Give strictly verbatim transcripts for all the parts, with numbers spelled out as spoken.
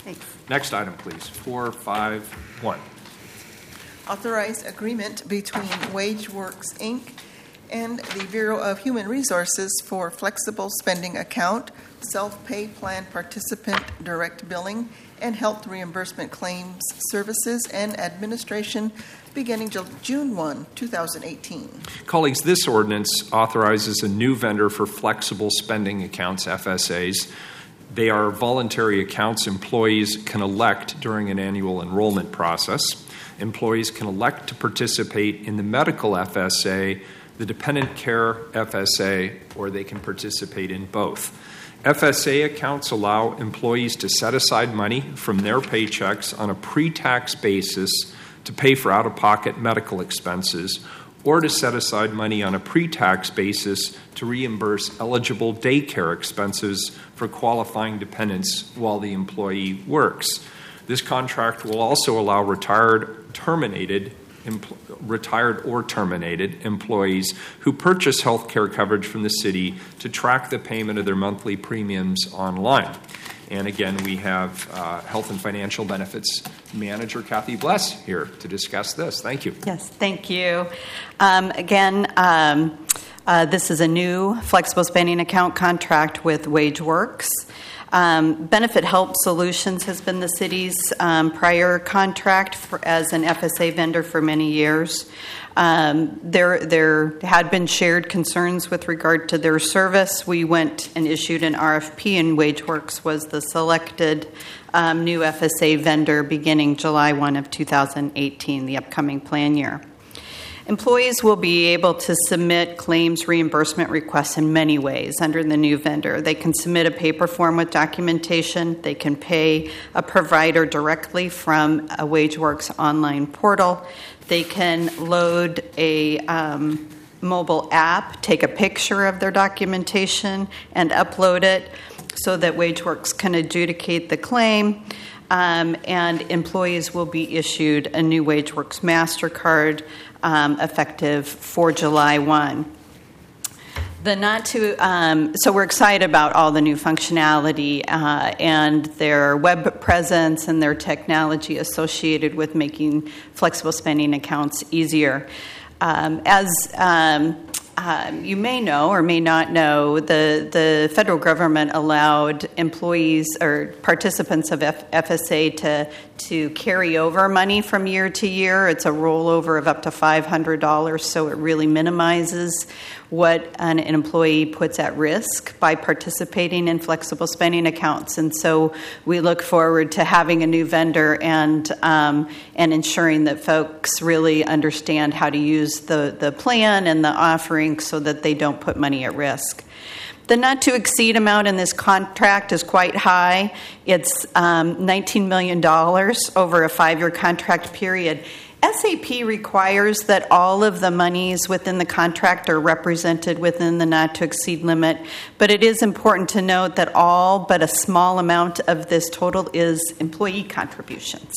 Thanks. Next item, please. four five one. Authorize agreement between WageWorks, Incorporated and the Bureau of Human Resources for flexible spending account, self-pay plan participant direct billing, and health reimbursement claims services and administration beginning June first, twenty eighteen. Colleagues, this ordinance authorizes a new vendor for flexible spending accounts, F S As. They are voluntary accounts employees can elect during an annual enrollment process. Employees can elect to participate in the medical F S A, the dependent care F S A, or they can participate in both. F S A accounts allow employees to set aside money from their paychecks on a pre-tax basis to pay for out-of-pocket medical expenses, or to set aside money on a pre-tax basis to reimburse eligible daycare expenses for qualifying dependents while the employee works. This contract will also allow retired, terminated, empl- retired or terminated employees who purchase health care coverage from the city to track the payment of their monthly premiums online. And again, we have uh, Health and Financial Benefits Manager Kathy Bless here to discuss this. Thank you. Yes, thank you. Um, again, um, uh, this is a new flexible spending account contract with WageWorks. Um, Benefit Help Solutions has been the city's um, prior contract for, as an F S A vendor for many years. Um, there, there had been shared concerns with regard to their service. We went and issued an R F P, and WageWorks was the selected um, new F S A vendor beginning July first of two thousand eighteen, the upcoming plan year. Employees will be able to submit claims reimbursement requests in many ways under the new vendor. They can submit a paper form with documentation. They can pay a provider directly from a WageWorks online portal. They can load a um, mobile app, take a picture of their documentation, and upload it so that WageWorks can adjudicate the claim. Um, and employees will be issued a new WageWorks MasterCard um, effective for July first. The not to um, so we're excited about all the new functionality uh, and their web presence and their technology associated with making flexible spending accounts easier. Um, as um, Um, you may know or may not know, the, the federal government allowed employees or participants of F- FSA to to carry over money from year to year. It's a rollover of up to five hundred dollars, so it really minimizes what an, an employee puts at risk by participating in flexible spending accounts. And so we look forward to having a new vendor and um, and ensuring that folks really understand how to use the, the plan and the offering so that they don't put money at risk. The not-to-exceed amount in this contract is quite high. It's um, nineteen million dollars over a five-year contract period. S A P requires that all of the monies within the contract are represented within the not-to-exceed limit, but it is important to note that all but a small amount of this total is employee contributions.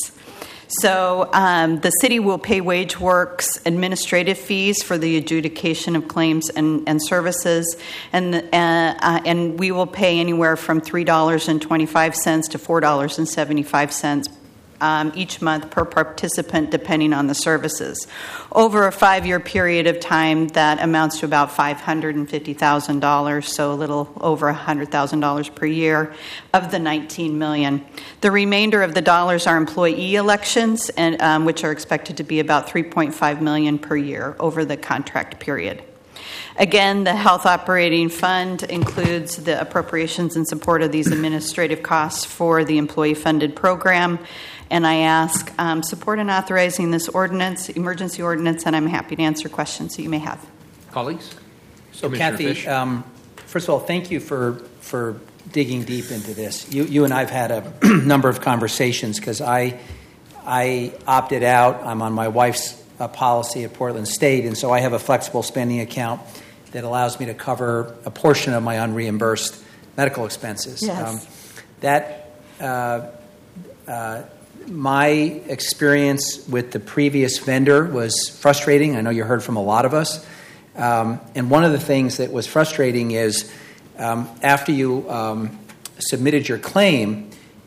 So um, the city will pay WageWorks administrative fees for the adjudication of claims and, and services, and uh, uh, and we will pay anywhere from three dollars and twenty-five cents to four dollars and seventy-five cents um, each month per participant, depending on the services. Over a five-year period of time, that amounts to about five hundred fifty thousand dollars, so a little over one hundred thousand dollars per year of the nineteen million dollars. The remainder of the dollars are employee elections, and um, which are expected to be about three point five million dollars per year over the contract period. Again, the Health Operating Fund includes the appropriations in support of these administrative costs for the employee-funded program. And I ask um, support in authorizing this ordinance, emergency ordinance, and I'm happy to answer questions that you may have. Colleagues? So, Kathy, um, first of all, thank you for for digging deep into this. You you and I have had a number of conversations because I I opted out. I'm on my wife's uh, policy at Portland State, and so I have a flexible spending account that allows me to cover a portion of my unreimbursed medical expenses. Yes. Um, that uh, uh, my experience with the previous vendor was frustrating. I know you heard from a lot of us. Um, and one of the things that was frustrating is um, after you um, submitted your claim,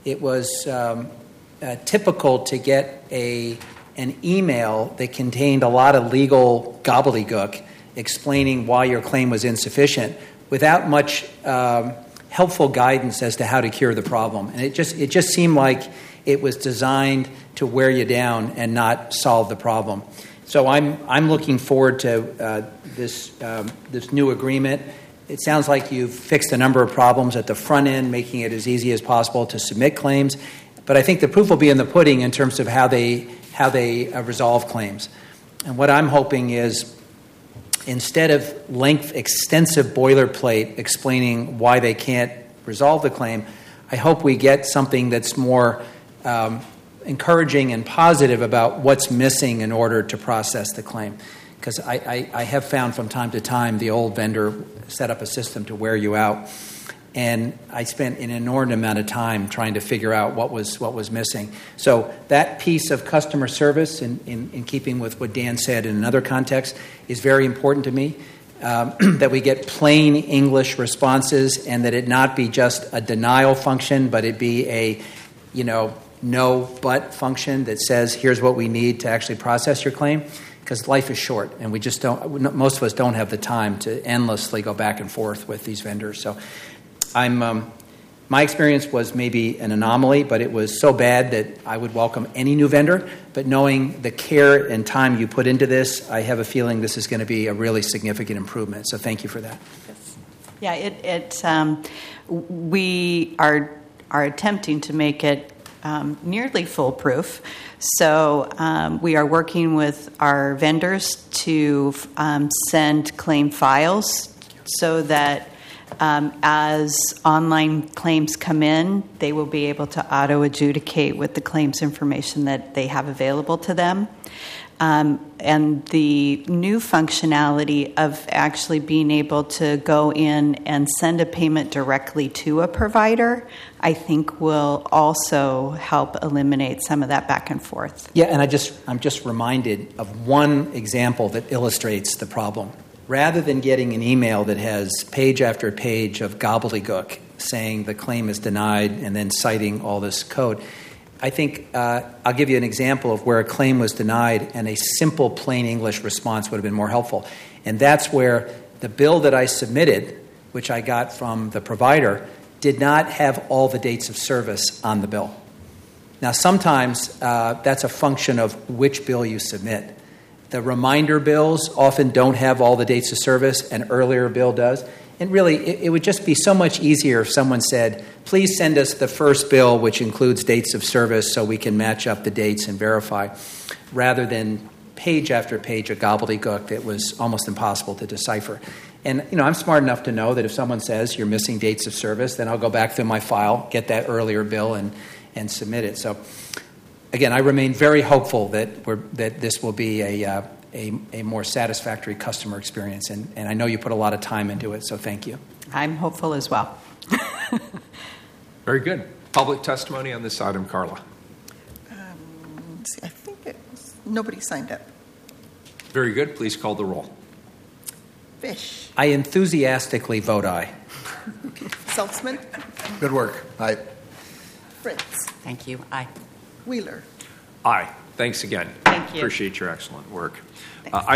it was um, uh, typical to get a an email that contained a lot of legal gobbledygook explaining why your claim was insufficient without much um, helpful guidance as to how to cure the problem. And it just it just seemed like it was designed to wear you down and not solve the problem. So I'm I'm looking forward to uh, this um, this new agreement. It sounds like you've fixed a number of problems at the front end, making it as easy as possible to submit claims. But I think the proof will be in the pudding in terms of how they how they uh, resolve claims. And what I'm hoping is, instead of length extensive boilerplate explaining why they can't resolve the claim, I hope we get something that's more um, encouraging and positive about what's missing in order to process the claim. Because I, I, I have found from time to time the old vendor set up a system to wear you out. And I spent an inordinate amount of time trying to figure out what was what was missing. So that piece of customer service, in, in, in keeping with what Dan said in another context, is very important to me. Um, that we get plain English responses, and that it not be just a denial function, but it be a, you know, no but function that says, here's what we need to actually process your claim. Because life is short, and we just don't. Most of us don't have the time to endlessly go back and forth with these vendors. So, I'm. Um, my experience was maybe an anomaly, but it was so bad that I would welcome any new vendor. But knowing the care and time you put into this, I have a feeling this is going to be a really significant improvement. So, thank you for that. Yes. Yeah, it. it um, we are are attempting to make it um, nearly foolproof. So um, we are working with our vendors to um, send claim files so that um, as online claims come in, they will be able to auto-adjudicate with the claims information that they have available to them. Um, and the new functionality of actually being able to go in and send a payment directly to a provider, I think will also help eliminate some of that back and forth. Yeah, and I just, I'm just reminded of one example that illustrates the problem. Rather than getting an email that has page after page of gobbledygook saying the claim is denied and then citing all this code, I think uh, I'll give you an example of where a claim was denied and a simple plain English response would have been more helpful. And that's where the bill that I submitted, which I got from the provider, did not have all the dates of service on the bill. Now, sometimes uh, that's a function of which bill you submit. The reminder bills often don't have all the dates of service, an earlier bill does. And really, it, it would just be so much easier if someone said, please send us the first bill, which includes dates of service, so we can match up the dates and verify, rather than page after page of gobbledygook that was almost impossible to decipher. And, you know, I'm smart enough to know that if someone says you're missing dates of service, then I'll go back through my file, get that earlier bill, and, and submit it. So, again, I remain very hopeful that we're, that this will be a, uh, a, a more satisfactory customer experience. And, and I know you put a lot of time into it, so thank you. I'm hopeful as well. Very good. Public testimony on this item, Carla. Um, see, I think it was, nobody signed up. Very good. Please call the roll. Fish. I enthusiastically vote aye. Saltzman. Good work. Aye. Fritz. Thank you. Aye. Wheeler. Aye. Thanks again. Thank you. Appreciate your excellent work. Uh,